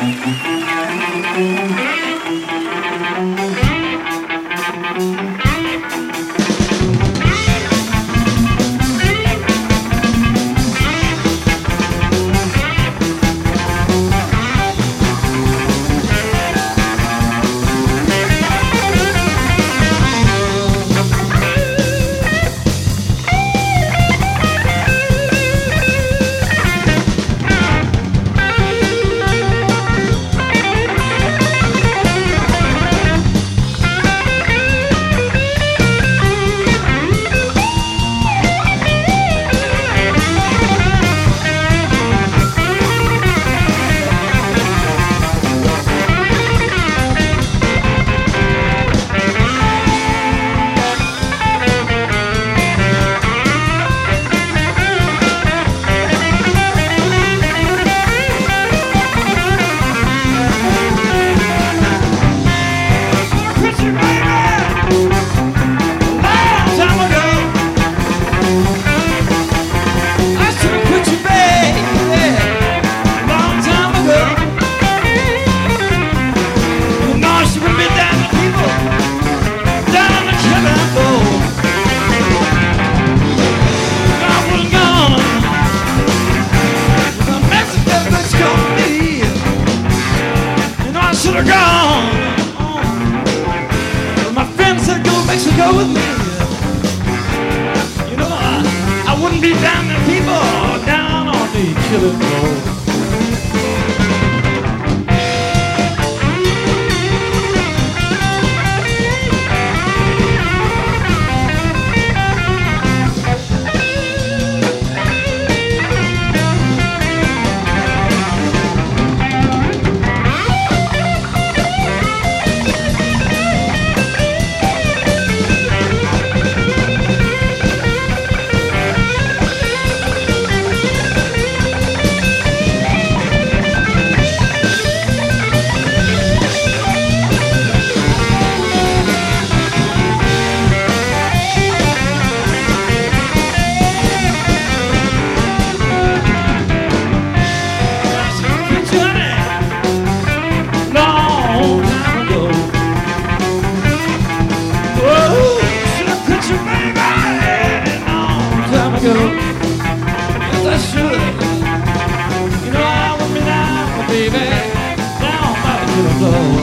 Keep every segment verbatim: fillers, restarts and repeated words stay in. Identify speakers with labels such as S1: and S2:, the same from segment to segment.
S1: Go with me. You know, I, I wouldn't be down the people down on the killing floor. Yes, I should. You know I want me now, baby, down by the little floor.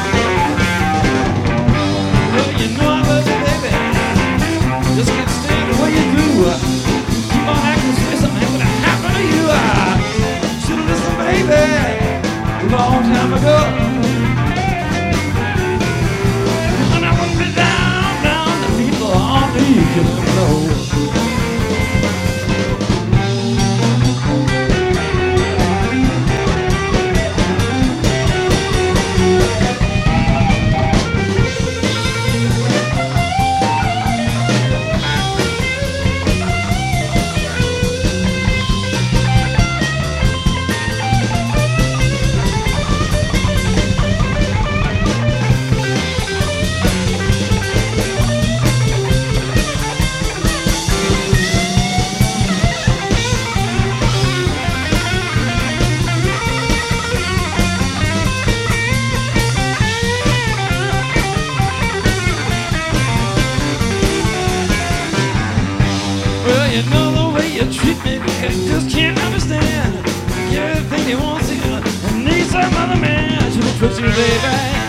S1: Well, you know I love you, baby. Just can't stand the way you do. Keep on acting sweet, something ain't gonna happen to you. I should've listened, baby, a long time ago. And I wouldn't be down, down the people on the killing floor. You know the way you treat me, I just can't understand. Everything you want to see, I need some other man to put you, baby.